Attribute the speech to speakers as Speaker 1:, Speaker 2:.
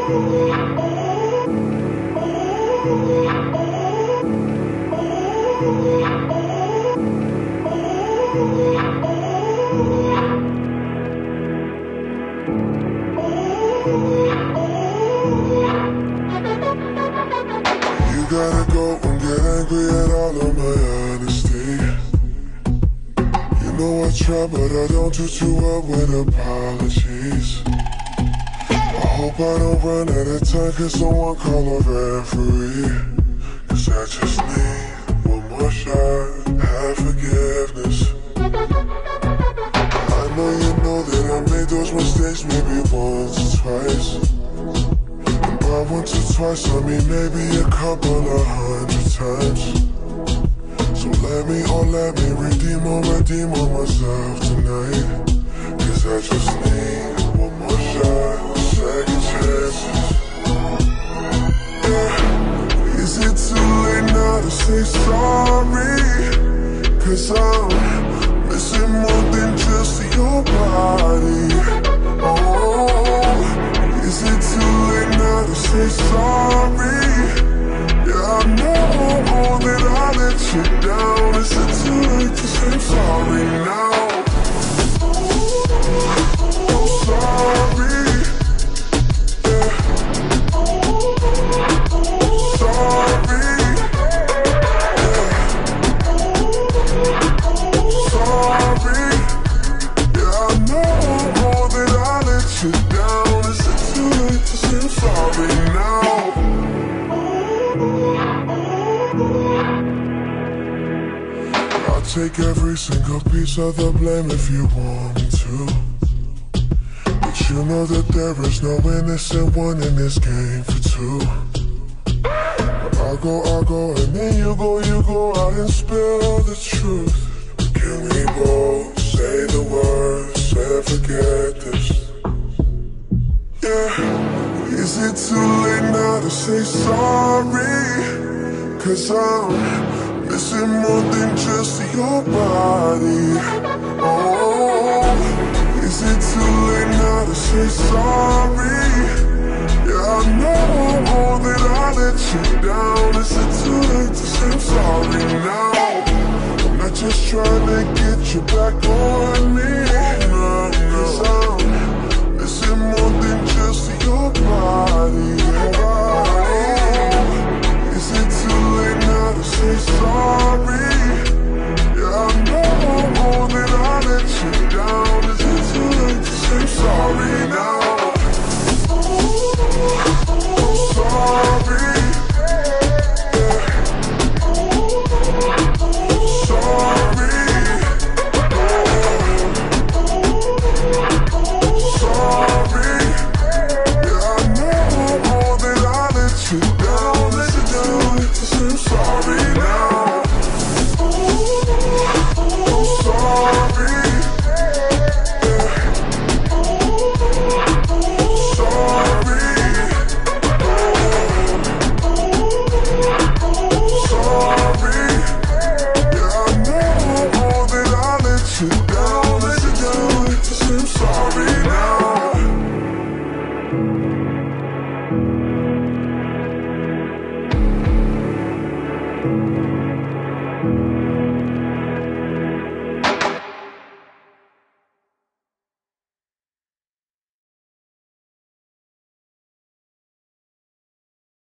Speaker 1: Gotta go and get angry at all of my honesty. You know I try, but I don't do too well with apologies. I hope I don't run out of time, cause someone call a referee. Cause I just need one more shot, have forgiveness. I know that I made those mistakes maybe once or twice. By once or twice, I mean maybe a couple of 100 times. So let me redeem on myself tonight. Cause I just need one more shot, second chances. Yeah. Is it too late now to say sorry? Cause I'm missing more than just your body. Oh, is it too late now to say sorry? Yeah, I know that I let you down. Is it too late to say I'm sorry now? I'm sorry. Yeah. Sorry. Yeah. Sorry. Yeah, I know that I let you down. Is it too late to say I'm sorry now? I'll take every single piece of the blame if you want me to. But you know that there is no innocent one in this game for two. I'll go, and then you go out and spill the truth. Can we both say the words and forget this? Yeah, is it too late now to say sorry? Cause I'm missing more than just your body. Oh, is it too late now to say sorry? Yeah, I know that I let you down. Is it too late to say I'm sorry now? I'm not just trying to get you back on me. No, cause I'm missing more than just your body. Oh, is it too late now to say sorry? Yeah, I know that I let you down. Is it too late to say sorry now? I'm sorry. Yeah. Sorry. Sorry. Yeah, I know that I let you down. Is it too late to say I'm sorry now? I'm sorry. Yeah. Sorry. Sorry. Yeah, I know that I let you down. Is it too late to say I'm sorry now?